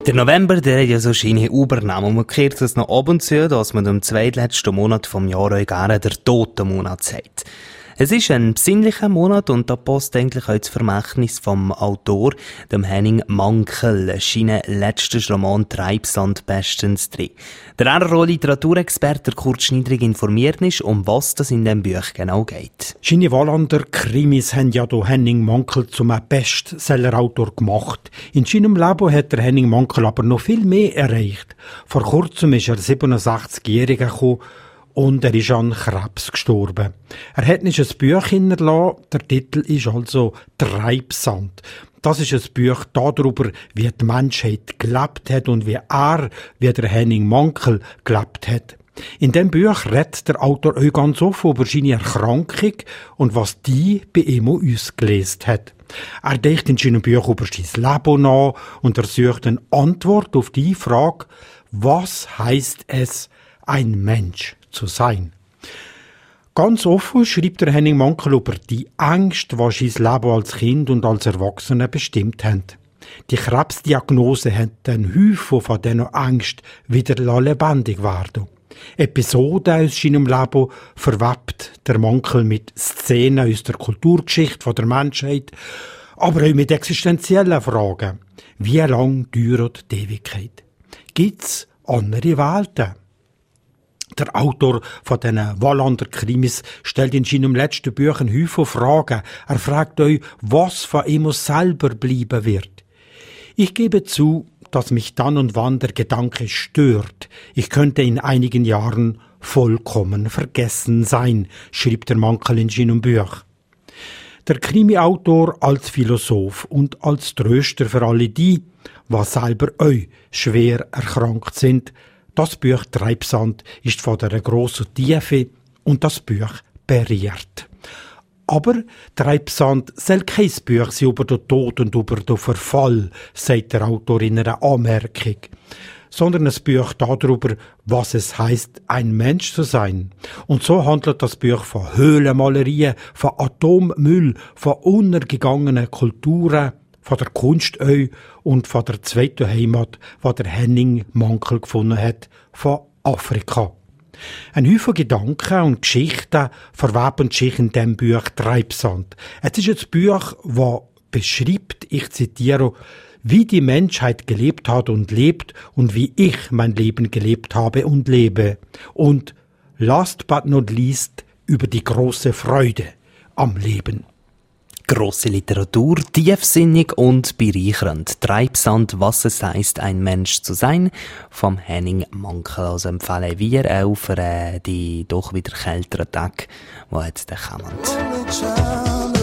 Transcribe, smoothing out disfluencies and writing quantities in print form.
Der November, der hat ja so seine Übernahme. Und man kehrt es noch ab und zu, dass man am zweitletzten Monat vom Jahr auch gerne der Totenmonat sagt. Es ist ein besinnlicher Monat und da passt eigentlich auch das Vermächtnis vom Autor, dem Henning Mankell, seinen letzten Roman Treibsand bestens drin. Der andere Literaturexperte Kurt Schnidrig informiert uns, um was das in dem Buch genau geht. Seine Wallander Krimis haben ja Henning Mankell zum Bestsellerautor gemacht. In seinem Leben hat der Henning Mankell aber noch viel mehr erreicht. Vor kurzem ist er 67-jährig gekommen, und er ist an Krebs gestorben. Er hat nicht ein Buch hinterlassen, der Titel ist also Treibsand. Das ist ein Buch darüber, wie die Menschheit gelebt hat und wie der Henning Mankell gelebt hat. In dem Buch redet der Autor auch ganz offen über seine Erkrankung und was die bei ihm ausgelesen hat. Er denkt in seinem Buch über sein Leben nach und er sucht eine Antwort auf die Frage, was heisst es, ein Mensch zu sein. Ganz offen schreibt der Henning Mankell über die Ängste, die sein Leben als Kind und als Erwachsener bestimmt haben. Die Krebsdiagnose hat den Häufig von diesen Ängsten wieder lebendig werden. Episoden aus seinem Leben verwebt der Mankell mit Szenen aus der Kulturgeschichte der Menschheit, aber auch mit existenziellen Fragen. Wie lange dauert die Ewigkeit? Gibt es andere Welten? Der Autor von diesen Wallander Krimis stellt in seinem letzten Buch einen Haufen Fragen. Er fragt euch, was von ihm selber bleiben wird. Ich gebe zu, dass mich dann und wann der Gedanke stört. Ich könnte in einigen Jahren vollkommen vergessen sein, schrieb der Mankell in seinem Buch. Der Krimi-Autor als Philosoph und als Tröster für alle die, was selber euch schwer erkrankt sind. Das Buch Treibsand ist von einer grossen Tiefe und das Buch berührt. Aber Treibsand soll kein Buch sein über den Tod und über den Verfall, sagt der Autor in einer Anmerkung, sondern ein Buch darüber, was es heisst, ein Mensch zu sein. Und so handelt das Buch von Höhlenmalerien, von Atommüll, von untergegangenen Kulturen, von der Kunst und von der zweiten Heimat, die der Henning Mankell gefunden hat, von Afrika. Ein Haufen Gedanken und Geschichten verweben sich in diesem Buch Treibsand. Es ist ein Buch, das beschreibt, ich zitiere, wie die Menschheit gelebt hat und lebt und wie ich mein Leben gelebt habe und lebe. Und last but not least über die große Freude am Leben. Grosse Literatur, tiefsinnig und bereichernd. Treibsand, was es heisst, ein Mensch zu sein, vom Henning Mankell. Also empfehlen wir auch für die doch wieder kälteren Tage, die jetzt kommen.